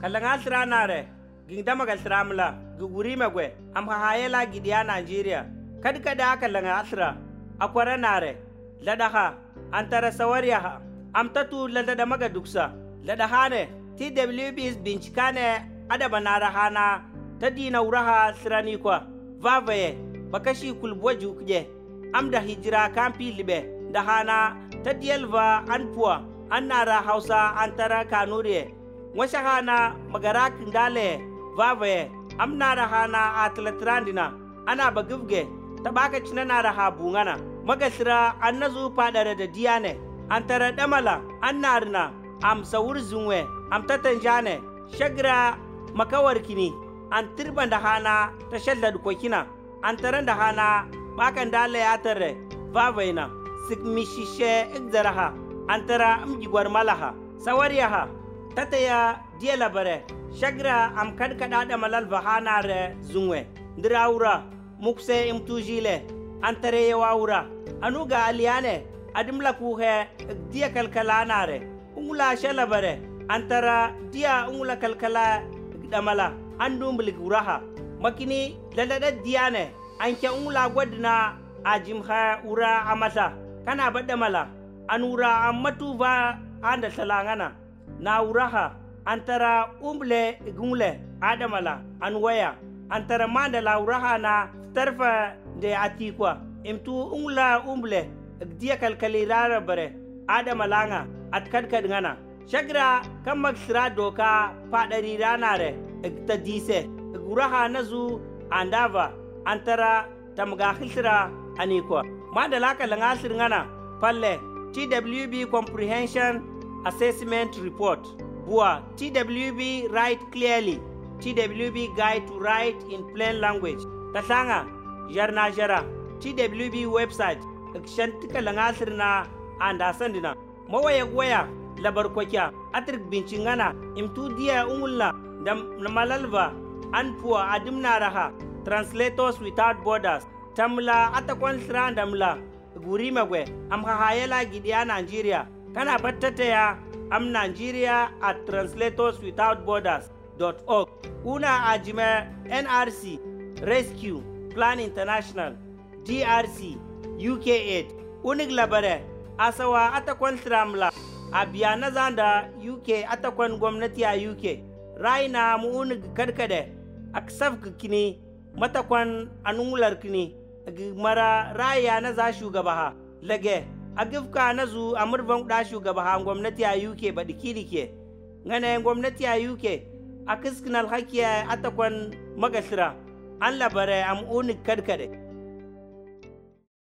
kalanga sira nare gingdama gal siramla guguri magwe am hayela gidiya Nigeria kada kalanga asra akwara nare ladaha antara sawariya am tatu ladada maga duksa ladahane TWB's bincikane adaba narahana tadina uraha sirani kwa vavaye bakashi kulbwa jukje am da hijira kampi libe dahana tadiyelva anpua annara hausa antara kanuriye washahana magara kindale vavaye am narahana atlatrandina ana bagivge tabaka cinana raha bungana magasira annazu padare da diyane antara damala annarna am sawur zunwe am tatanjane shagra makawar kini an tirban da hana ta shallad kokina an taran da hana bakan dale ya tare vavaina sigmishishe igzaraha an tara amjigwar malaha sawariyaha tataya diela bare shagra am kadkada da malal vahana re zunwe ndirawura mukse imtujile an tare yawura anuga aliyane adimla kuhe dia kalkalana re ungula shala bare antara dia ungula kalkala damala andumbilik uraha makini ladada diane anke ungula gwadna ajimha ura amata kana badamala anura amatu va anda salangana na uraha antara umble gungle adamala anwaya antara mandala uraha na tarfa de atikwa imtu ungula umble dia kalkalirara bare adamalanga atkadkad ngana shagra kamak sira doka fadari ranare ta dise guraha nazu andava antara tamga khilsira aniko madalaka langasir ngana palle TWB comprehension assessment report bua TWB write clearly TWB guide to write in plain language tasanga jarna jara TWB website shantika langasir na andasandina mawaya labar kwakya atrik bincingana imtu dia ungulla dam namalalva anpua adimna raha Translators Without Borders tamla atakwan sra damla guri magwe am hayela gidiya Nigeria kana battata am Nigeria at translatorswithoutborders.org una ajime NRC Rescue Plan International DRC UK Aid unig labare asawa atakwan sramla abiya na zanda UK atakwan gwamnati a UK raina mu unig karkade aksaf kini matakwan anungular kini mara raya na za shugabaha lage agifka nazu amurban da shugabaha gwamnati a UK ba dikidike ngane gwamnati a UK akiskinal hakiya atakwan magasira an labare am unig karkade